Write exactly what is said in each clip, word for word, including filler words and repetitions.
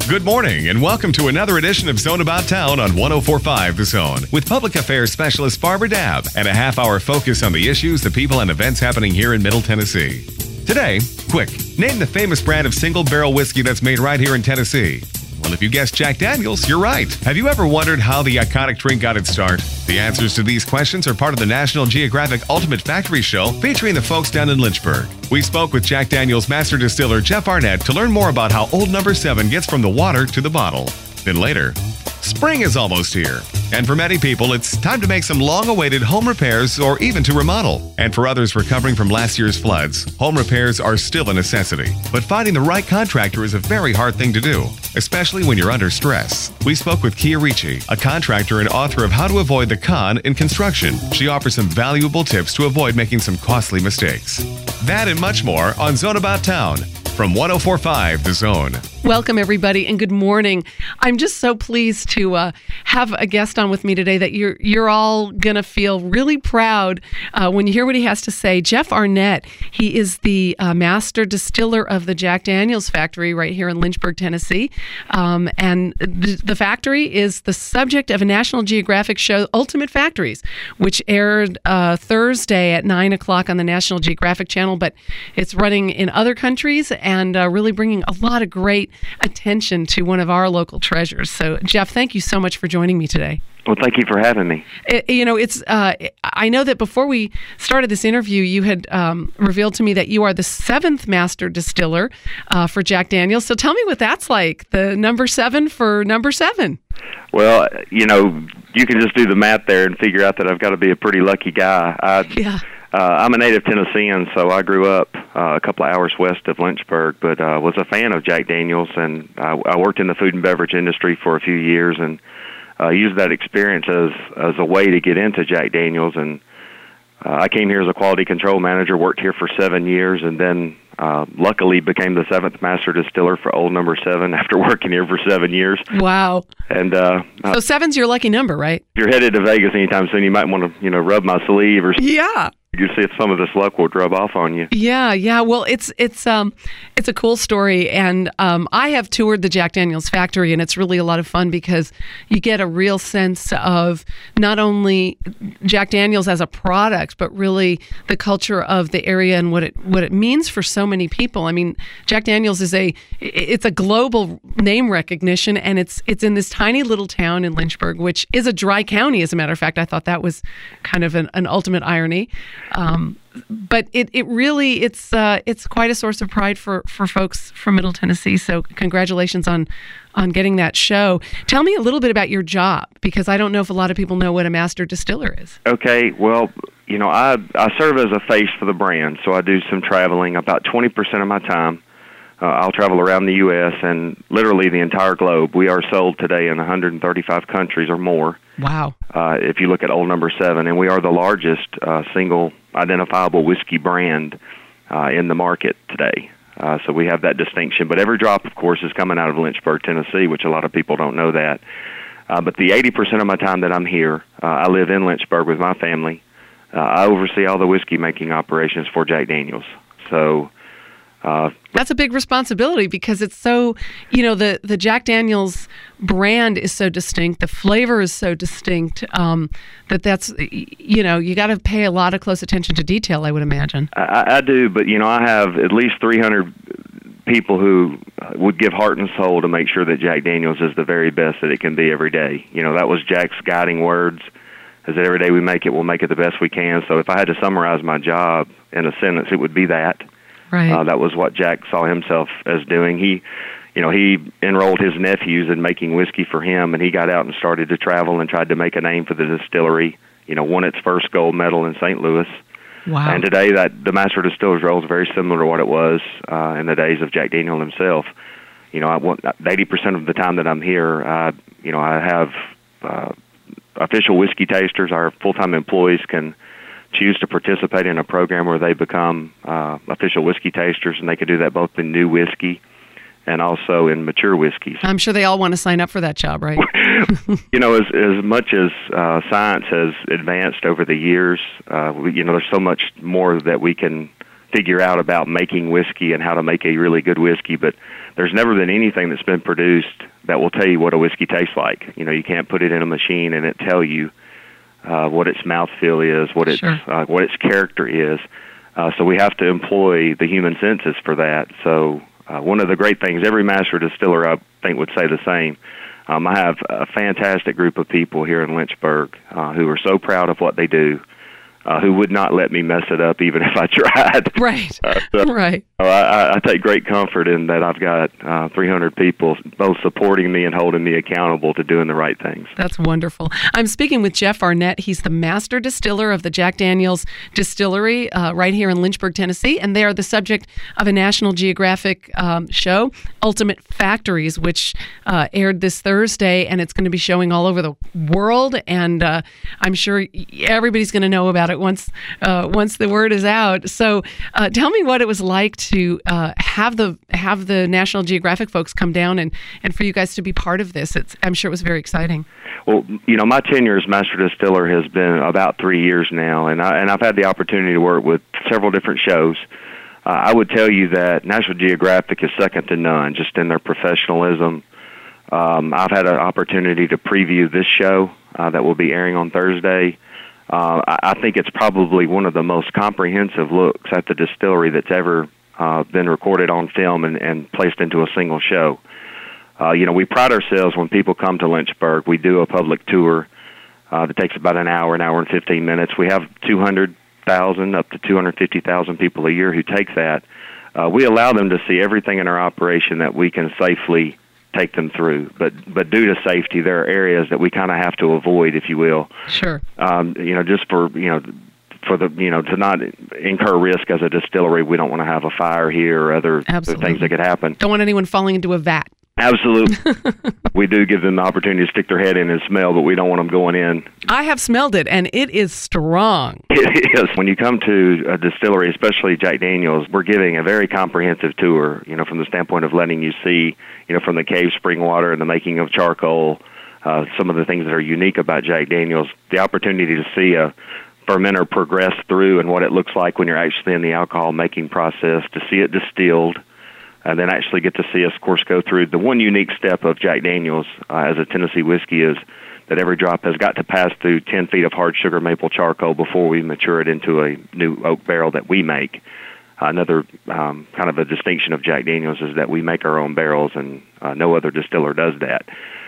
Good morning and welcome to another edition of Zone About Town on one oh four point five The Zone with public affairs specialist Barbara Dabb and a half-hour focus on the issues, the people, and events happening here in Middle Tennessee. Today, quick, name the famous brand of single-barrel whiskey that's made right here in Tennessee. Well, if you guessed Jack Daniels, you're right. Have you ever wondered how the iconic drink got its start? The answers to these questions are part of the National Geographic Ultimate Factory Show featuring the folks down in Lynchburg. We spoke with Jack Daniels master distiller Jeff Arnett to learn more about how Old Number seven gets from the water to the bottle. Then later, spring is almost here. And for many people, it's time to make some long-awaited home repairs or even to remodel. And for others recovering from last year's floods, home repairs are still a necessity. But finding the right contractor is a very hard thing to do, especially when you're under stress. We spoke with Kia Ricci, a contractor and author of How to Avoid the Con in Construction. She offers some valuable tips to avoid making some costly mistakes. That and much more on Zone About Town from one oh four point five The Zone. Welcome, everybody, and good morning. I'm just so pleased to uh, have a guest on with me today that you're you're all going to feel really proud uh, when you hear what he has to say. Jeff Arnett, he is the uh, master distiller of the Jack Daniels factory right here in Lynchburg, Tennessee. Um, and th- the factory is the subject of a National Geographic show, Ultimate Factories, which aired uh, Thursday at nine o'clock on the National Geographic Channel, but it's running in other countries and uh, really bringing a lot of great attention to one of our local treasures. So, Jeff, thank you so much for joining me today. Well, thank you for having me. It, you know, it's. Uh, I know that before we started this interview, you had um, revealed to me that you are the seventh master distiller uh, for Jack Daniels. So tell me what that's like, the number seven for number seven. Well, you know, you can just do the math there and figure out that I've got to be a pretty lucky guy. I, yeah. Uh, I'm a native Tennessean, so I grew up uh, a couple of hours west of Lynchburg, but uh, was a fan of Jack Daniels, and I, I worked in the food and beverage industry for a few years, and uh, used that experience as as a way to get into Jack Daniels. And uh, I came here as a quality control manager, worked here for seven years, and then uh, luckily became the seventh master distiller for Old Number seven after working here for seven years. Wow! And uh, so seven's your lucky number, right? If you're headed to Vegas anytime soon, you might want to, you know, rub my sleeve or yeah. You see if some of this luck will rub off on you. Yeah, yeah. Well, it's it's um it's a cool story, and um I have toured the Jack Daniels factory, and it's really a lot of fun because you get a real sense of not only Jack Daniels as a product, but really the culture of the area and what it what it means for so many people. I mean, Jack Daniels is a it's a global name recognition, and it's it's in this tiny little town in Lynchburg, which is a dry county. As a matter of fact, I thought that was kind of an, an ultimate irony. Um, but it, it really, it's uh, it's quite a source of pride for, for folks from Middle Tennessee. So congratulations on, on getting that show. Tell me a little bit about your job, because I don't know if a lot of people know what a master distiller is. Okay, well, you know, I, I serve as a face for the brand, so I do some traveling. About twenty percent of my time, uh, I'll travel around the U S and literally the entire globe. We are sold today in one hundred thirty-five countries or more. Wow. Uh, if you look at Old Number seven, and we are the largest uh, single identifiable whiskey brand uh, in the market today. Uh, so we have that distinction. But every drop, of course, is coming out of Lynchburg, Tennessee, which a lot of people don't know that. Uh, but the eighty percent of my time that I'm here, uh, I live in Lynchburg with my family. Uh, I oversee all the whiskey-making operations for Jack Daniels. So... Uh, that's a big responsibility because it's so, you know, the, the Jack Daniels brand is so distinct, the flavor is so distinct um, that that's, you know, you got to pay a lot of close attention to detail, I would imagine. I, I do, but, you know, I have at least three hundred people who would give heart and soul to make sure that Jack Daniels is the very best that it can be every day. You know, that was Jack's guiding words, is that every day we make it, we'll make it the best we can. So if I had to summarize my job in a sentence, it would be that. Right. Uh, that was what Jack saw himself as doing. He, you know, he enrolled his nephews in making whiskey for him, and he got out and started to travel and tried to make a name for the distillery. You know, won its first gold medal in Saint Louis. Wow. And today, that the master distiller's role is very similar to what it was uh, in the days of Jack Daniel himself. You know, I want eighty percent of the time that I'm here, uh, you know, I have uh, official whiskey tasters. Our full-time employees can choose to participate in a program where they become uh, official whiskey tasters, and they can do that both in new whiskey and also in mature whiskeys. I'm sure they all want to sign up for that job, right? You know, as as much as uh, science has advanced over the years, uh, we, you know, there's so much more that we can figure out about making whiskey and how to make a really good whiskey. But there's never been anything that's been produced that will tell you what a whiskey tastes like. You know, you can't put it in a machine and it tell you uh, what its mouthfeel is, what its Sure. uh, what its character is. Uh, so we have to employ the human senses for that. So uh, one of the great things, every master distiller, I think, would say the same. Um, I have a fantastic group of people here in Lynchburg uh, who are so proud of what they do, uh, who would not let me mess it up even if I tried. Right, Uh, so, right. so I, I take great comfort in that I've got uh, three hundred people both supporting me and holding me accountable to doing the right things. That's wonderful. I'm speaking with Jeff Arnett. He's the master distiller of the Jack Daniel's Distillery uh, right here in Lynchburg, Tennessee, and they are the subject of a National Geographic um, show, Ultimate Factories, which uh, aired this Thursday, and it's going to be showing all over the world, and uh, I'm sure everybody's going to know about it once uh, once the word is out. So uh, tell me what it was like to uh, have the have the National Geographic folks come down and, and for you guys to be part of this. It's, I'm sure it was very exciting. Well, you know, my tenure as master distiller has been about three years now, and I and I've had the opportunity to work with several different shows. Uh, I would tell you that National Geographic is second to none, just in their professionalism. Um, I've had an opportunity to preview this show uh, that will be airing on Thursday. Uh, I, I think it's probably one of the most comprehensive looks at the distillery that's ever uh, been recorded on film and, and placed into a single show. Uh, you know, we pride ourselves when people come to Lynchburg. We do a public tour uh, that takes about an hour, an hour and fifteen minutes. We have two hundred thousand up to two hundred fifty thousand people a year who take that. Uh, we allow them to see everything in our operation that we can safely take them through. But but due to safety, there are areas that we kind of have to avoid, if you will. Sure. Um, you know, just for, you know, for the, you know, to not incur risk as a distillery. We don't want to have a fire here or other, other things that could happen. Don't want anyone falling into a vat. Absolutely. We do give them the opportunity to stick their head in and smell, but we don't want them going in. I have smelled it, and it is strong. It is. When you come to a distillery, especially Jack Daniel's, we're giving a very comprehensive tour, you know, from the standpoint of letting you see, you know, from the cave spring water and the making of charcoal, uh, some of the things that are unique about Jack Daniel's, the opportunity to see a fermenter progress through and what it looks like when you're actually in the alcohol making process, to see it distilled, and then actually get to see us, of course, go through the one unique step of Jack Daniel's uh, as a Tennessee whiskey is that every drop has got to pass through ten feet of hard sugar maple charcoal before we mature it into a new oak barrel that we make. Uh, another um, kind of a distinction of Jack Daniel's is that we make our own barrels, and uh, no other distiller does that.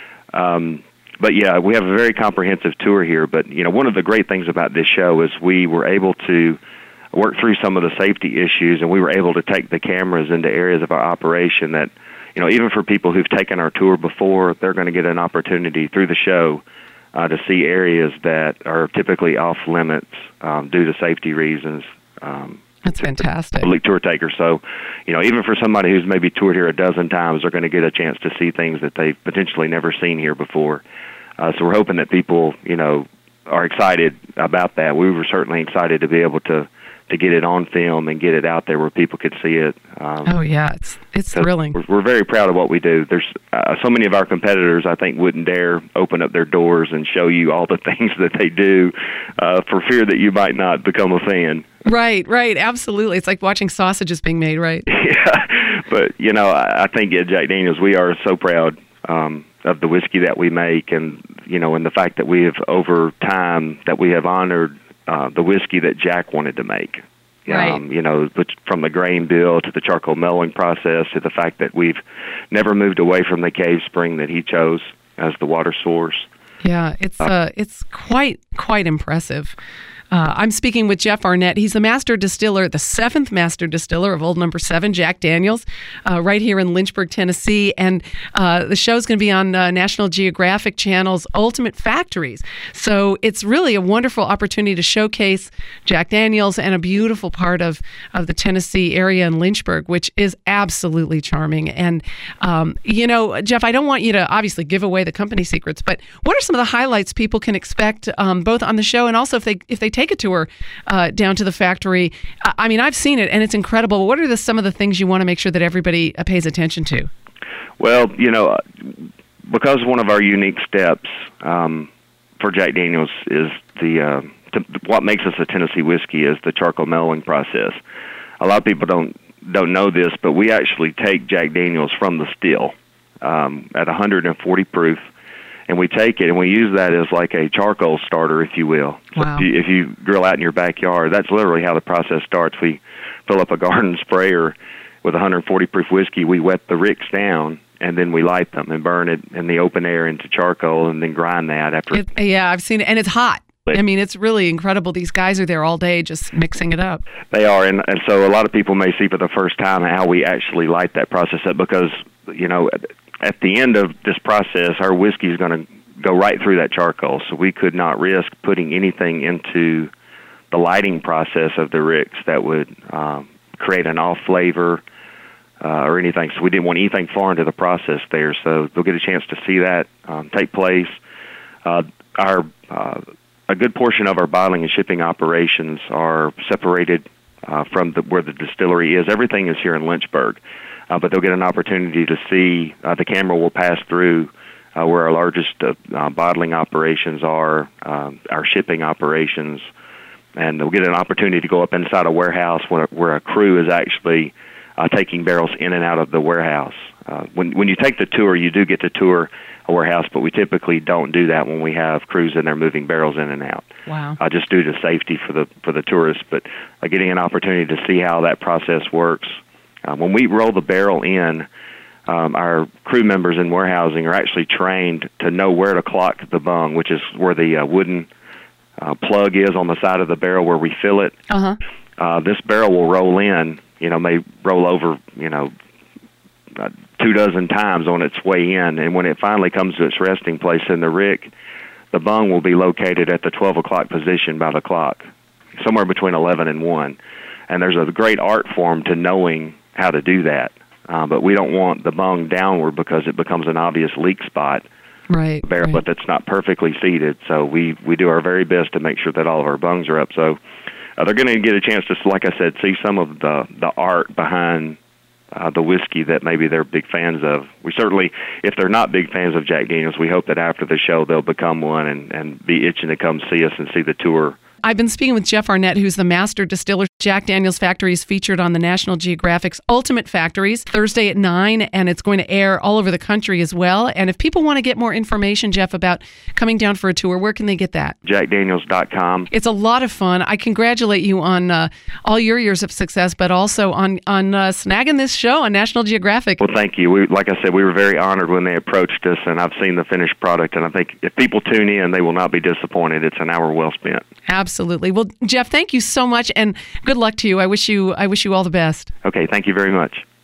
Um, but yeah, we have a very comprehensive tour here. But you know, one of the great things about this show is we were able to work through some of the safety issues, and we were able to take the cameras into areas of our operation that, you know, even for people who've taken our tour before, they're going to get an opportunity through the show uh, to see areas that are typically off limits um, due to safety reasons. Um, That's fantastic. Public tour takers. So, you know, even for somebody who's maybe toured here a dozen times, they're going to get a chance to see things that they've potentially never seen here before. Uh, so we're hoping that people, you know, are excited about that. We were certainly excited to be able to to get it on film and get it out there where people could see it. Um, oh, yeah. It's it's thrilling. We're, we're very proud of what we do. There's uh, so many of our competitors, I think, wouldn't dare open up their doors and show you all the things that they do uh, for fear that you might not become a fan. Right, right. Absolutely. It's like watching sausages being made, right? Yeah. But, you know, I, I think at Jack Daniel's, we are so proud um, of the whiskey that we make, and, you know, and the fact that we have, over time, that we have honored Uh, the whiskey that Jack wanted to make. Right. Um, you know, from the grain bill to the charcoal mellowing process to the fact that we've never moved away from the cave spring that he chose as the water source. Yeah, it's uh, it's quite quite impressive. Uh, I'm speaking with Jeff Arnett. He's the master distiller, the seventh master distiller of Old Number Seven, Jack Daniel's, uh, right here in Lynchburg, Tennessee. And uh, the show's going to be on uh, National Geographic Channel's Ultimate Factories. So it's really a wonderful opportunity to showcase Jack Daniel's and a beautiful part of, of the Tennessee area in Lynchburg, which is absolutely charming. And, um, you know, Jeff, I don't want you to obviously give away the company secrets, but what are some of the highlights people can expect um, both on the show and also if they if they take a tour uh, down to the factory? I mean, I've seen it, and it's incredible. What are the, some of the things you want to make sure that everybody uh, pays attention to? Well, you know, because one of our unique steps um, for Jack Daniel's is the uh, t- what makes us a Tennessee whiskey is the charcoal mellowing process. A lot of people don't don't know this, but we actually take Jack Daniels from the still um, at one hundred forty proof, and we take it and we use that as like a charcoal starter, if you will. So wow. if, you, if you grill out in your backyard, that's literally how the process starts. We fill up a garden sprayer with one hundred forty proof whiskey. We wet the ricks down, and then we light them and burn it in the open air into charcoal, and then grind that after. It, yeah, I've seen it, and it's hot. I mean, it's really incredible. These guys are there all day just mixing it up. They are, and, and so a lot of people may see for the first time how we actually light that process up, because, you know, at the end of this process, our whiskey is going to go right through that charcoal, so we could not risk putting anything into the lighting process of the ricks that would um, create an off flavor uh, or anything. So we didn't want anything foreign to the process there, so they'll get a chance to see that um, take place. Uh, our uh, A good portion of our bottling and shipping operations are separated uh, from the, where the distillery is. Everything is here in Lynchburg, uh, but they'll get an opportunity to see. Uh, the camera will pass through uh, where our largest uh, uh, bottling operations are, um, our shipping operations, and they'll get an opportunity to go up inside a warehouse where, where a crew is actually uh, taking barrels in and out of the warehouse. Uh, when when you take the tour, you do get to tour a warehouse, but we typically don't do that when we have crews in there moving barrels in and out. Wow. Uh, just due to safety for the for the tourists, but uh, getting an opportunity to see how that process works. Uh, when we roll the barrel in, um, our crew members in warehousing are actually trained to know where to clock the bung, which is where the uh, wooden uh, plug is on the side of the barrel where we fill it. Uh-huh. Uh, this barrel will roll in, you know, may roll over, you know, Uh, two dozen times on its way in, and when it finally comes to its resting place in the rick, the bung will be located at the twelve o'clock position by the clock, somewhere between eleven and one. And there's a great art form to knowing how to do that, uh, but we don't want the bung downward because it becomes an obvious leak spot. Right. Barrel, right. but that's not perfectly seated, so we, we do our very best to make sure that all of our bungs are up. So uh, they're going to get a chance to, like I said, see some of the, the art behind Uh, the whiskey that maybe they're big fans of. We certainly, if they're not big fans of Jack Daniels, we hope that after the show they'll become one and, and be itching to come see us and see the tour. I've been speaking with Jeff Arnett, who's the master distiller. Jack Daniel's Factory is featured on the National Geographic's Ultimate Factories Thursday at nine, and it's going to air all over the country as well. And if people want to get more information, Jeff, about coming down for a tour, where can they get that? jack daniels dot com. It's a lot of fun. I congratulate you on uh, all your years of success, but also on, on uh, snagging this show on National Geographic. Well, thank you. We, like I said, we were very honored when they approached us, and I've seen the finished product, and I think if people tune in, they will not be disappointed. It's an hour well spent. Absolutely. Well, Jeff, thank you so much, and good luck to you. I wish you I wish you all the best. Okay, thank you very much.